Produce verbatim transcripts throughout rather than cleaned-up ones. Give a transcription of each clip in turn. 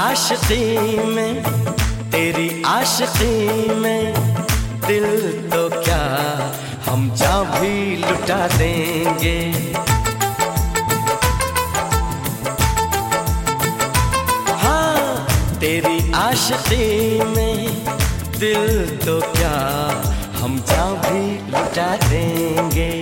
आशिकी में, तेरी आशिकी में दिल तो क्या हम जान भी लुटा देंगे। हाँ, तेरी आशिकी में दिल तो क्या हम जान भी लुटा देंगे।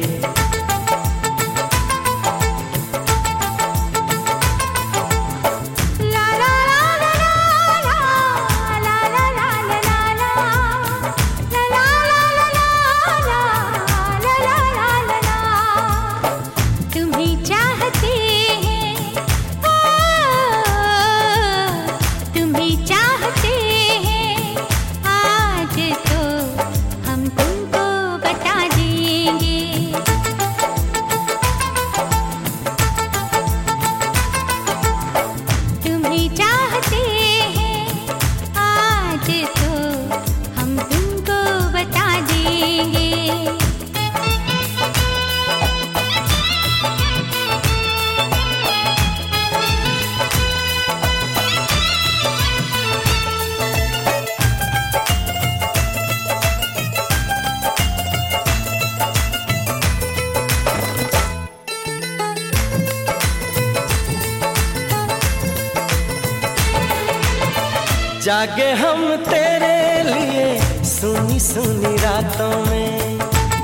जागे हम तेरे लिए सुनी सुनी रातों में,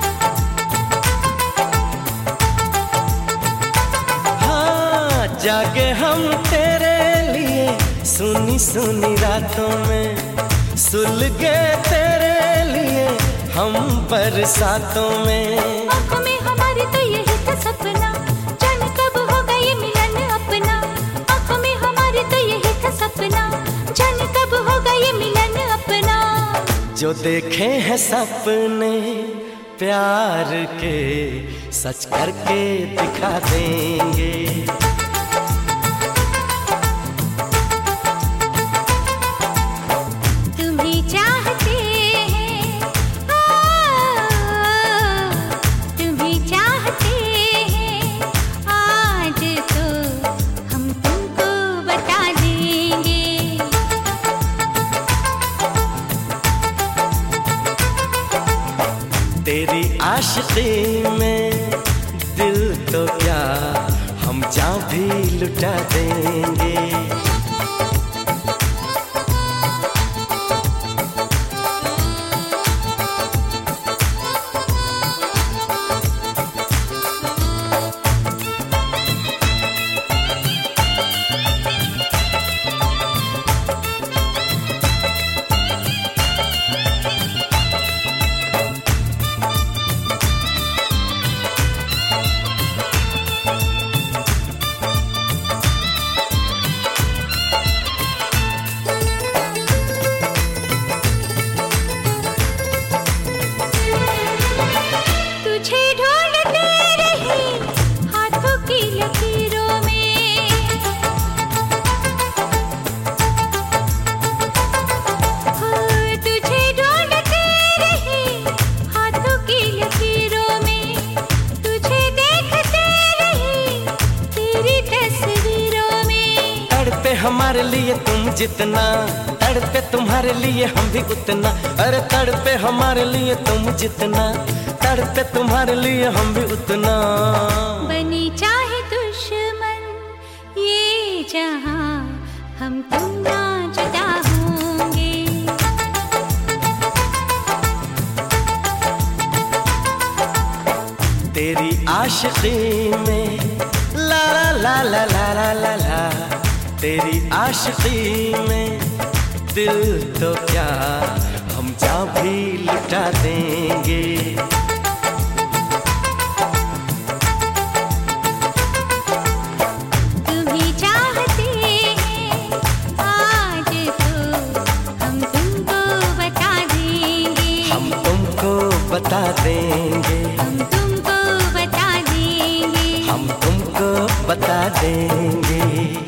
हाँ जागे हम तेरे लिए सुनी सुनी रातों में, सुलगे तेरे लिए हम बरसातों में। आँखों में हमारे तो यही था सपना, जाने कब होगा ये मिलन अपना। आँखों में हमारे तो यही था सपना, जाने कब होगा ये मिलन अपना। जो देखे हैं सपने प्यार के सच करके दिखा देंगे। तुम्हें चाहते हैं, तुम्हें चाहते हैं, आज तो हम तुमको बता देंगे। तेरी आशिकी में दिल तो क्या हम जान भी लुटा देंगे। हमारे लिए तुम जितना तड़पे तुम्हारे लिए हम भी उतना। अरे तड़पे हमारे लिए तुम जितना तड़पे तुम्हारे लिए हम भी उतना। बनी चाहे दुश्मन ये जहां हम तुम ना जुदा होंगे। तेरी आशिकी में ला ला ला ला ला ला ला, तेरी आशिकी में दिल तो क्या हम जान भी लुटा देंगे। तुम्हें चाहते हैं आज तो हम तुमको बता देंगे। हम तुमको बता देंगे। हम तुमको बता देंगे। हम तुमको बता देंगे।